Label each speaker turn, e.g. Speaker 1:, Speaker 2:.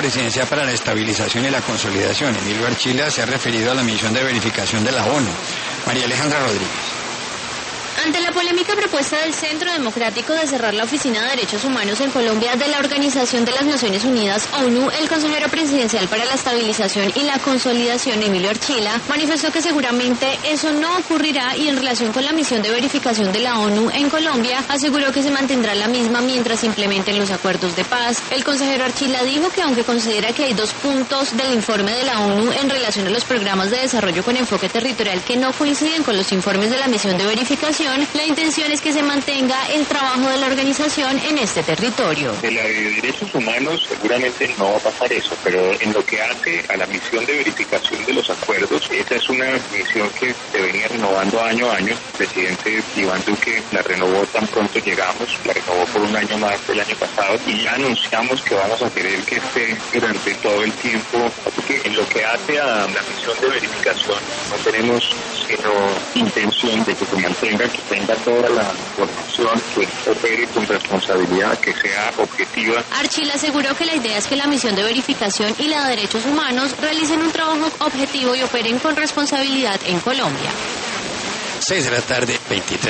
Speaker 1: presidencial para la estabilización y la consolidación, Emilio Archila, se ha referido a la misión de verificación de la ONU. María Alejandra Rodríguez.
Speaker 2: Ante la polémica propuesta del Centro Democrático de cerrar la Oficina de Derechos Humanos en Colombia de la Organización de las Naciones Unidas, ONU, el consejero presidencial para la estabilización y la consolidación, Emilio Archila, manifestó que seguramente eso no ocurrirá y en relación con la misión de verificación de la ONU en Colombia, aseguró que se mantendrá la misma mientras se implementen los acuerdos de paz. El consejero Archila dijo que aunque considera que hay 2 puntos del informe de la ONU en relación a los programas de desarrollo con enfoque territorial que no coinciden con los informes de la misión de verificación, la intención es que se mantenga el trabajo de la organización en este territorio.
Speaker 3: De la de derechos humanos seguramente no va a pasar eso, pero en lo que hace a la misión de verificación de los acuerdos, esa es una misión que se venía renovando año a año. El presidente Iván Duque la renovó tan pronto llegamos, la renovó por un año más el año pasado y ya anunciamos que vamos a querer que esté durante todo el tiempo. Así que en lo que hace a la misión de verificación no tenemos sino intención de que se mantenga, que tenga toda la información, que opere con responsabilidad, que sea objetiva.
Speaker 2: Archila aseguró que la idea es que la misión de verificación y la de derechos humanos realicen un trabajo objetivo y operen con responsabilidad en Colombia.
Speaker 1: 6 de la tarde, 23.